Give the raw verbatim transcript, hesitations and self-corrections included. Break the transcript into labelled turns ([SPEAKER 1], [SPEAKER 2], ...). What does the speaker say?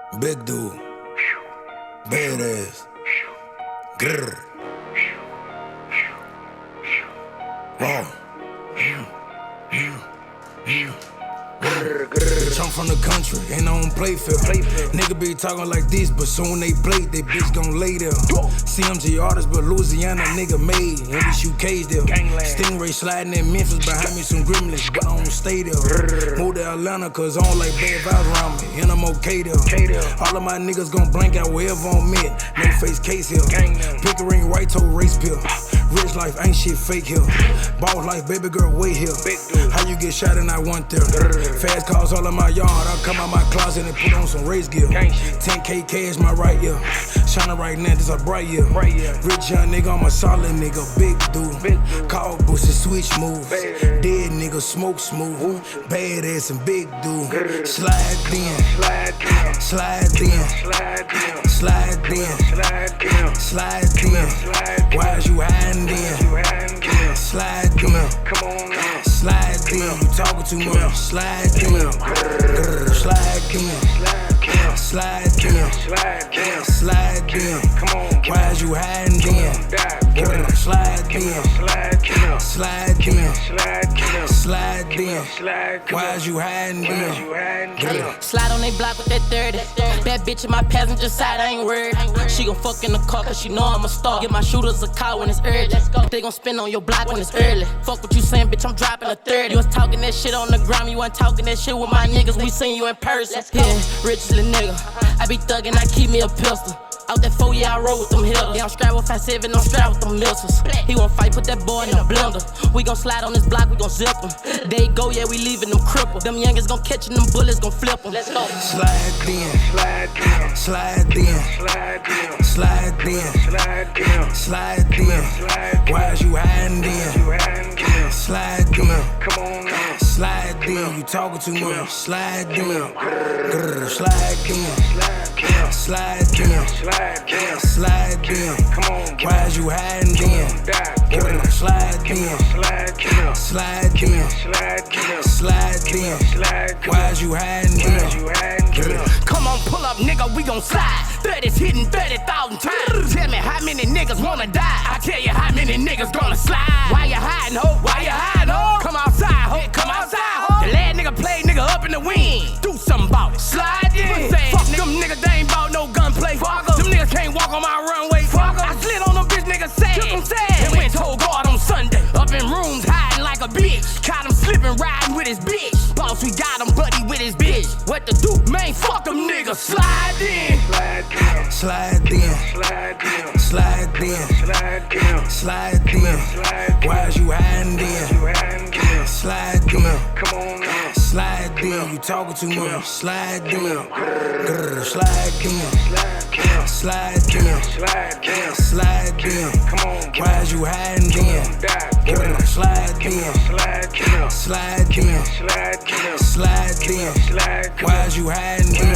[SPEAKER 1] Big dude, badass, grrr, wow. Bitch, I'm from the country, and I don't play fair. Nigga be talking like this, but soon they play, they bitch gon' lay there. C M G artist, but Louisiana nigga made, and we shoot K's there. Stingray sliding in Memphis, behind me some gremlins, but I don't stay there. Moved to Atlanta, cause I don't like bad vibes around me, and I'm okay there. All of my niggas gon' blank out wherever I'm at, no face case here. Pickering, white toe, race pill. Rich life ain't shit fake here. Boss life, baby girl, wait here. How you get shot and I want there? Fast cars all in my yard. I come out my closet and put on some race gear. ten K cash my right ear. Shining right now, this a bright year. Rich young nigga, I'm a solid nigga. Big dude. Call bushes, switch moves. Dead nigga, smoke smooth. Badass and big dude. Slide in. Slide in. Slide in. Slide in. Why is you hiding then? Slide in. Slide in. You talking too much. Slide in. Slide in. Slide in. Slide in. Why is you hiding then? Slide in. Slide in. Slide in. Why is you hiding then?
[SPEAKER 2] Slide on they block with that thirty. Bad bitch in my passenger side, I ain't worried. She gon' fuck in the car cause she know I'm a star. Give my shooters a call when it's urgent. They gon' spin on your block when it's early. Fuck what you saying, bitch, I'm dropping a thirty. You was talking that shit on the ground, you wasn't talking that shit with my niggas. We seen you in person. Yeah, rich little nigga. I be thuggin', I keep me a pistol. Out that four, yeah, I roll with them hitters. Yeah, I'm strapped with five seven, I'm strapped with them missiles. He won't fight, put that boy in the blender. We gon' slide on this block, we gon' zip him. They go, yeah, we leaving them crippled. Them youngins gon' catch 'em, them bullets gon' flip them. Let's go.
[SPEAKER 1] Slide in. Slide in. Slide in. Slide in. Why is you hiding then? Slide in. Slide in. You talking too much. Slide in. Grrr, slide in. Slide in. Slide in. Why is you hiding then? Slide in. Slide in. Slide in. Why is you hiding then?
[SPEAKER 3] Come on, pull up, nigga, we gon' slide. thirty's hitting thirty thousand times. Tell me how many niggas wanna die. I tell you how many niggas gonna slide. Why you hiding, ho? Why you hiding, ho? Come outside, ho. Come outside, ho. The lad nigga play nigga up in the wind. Do something about it. Slide in. Fuck them niggas, they ain't bout no gunplay. Fuck em. Them niggas can't walk on my runway. Fuck em. I slid on them bitch niggas sad. Took them sad. And went told guard on Sunday. Up in rooms hiding like a bitch. Caught him slipping, riding with his bitch. Boss, we got him, buddy with his bitch. What to do? Man, fuck them niggas. Slide in.
[SPEAKER 1] Slide in. Slide in. Slide in. Why is you hiding then? Slide in. Slide in. You talking too much. Slide in. Grrr, slide in. Slide in. Slide in. Why is you hiding then? Grrr, slide in. Slide in. Slide in. Why is you hiding then?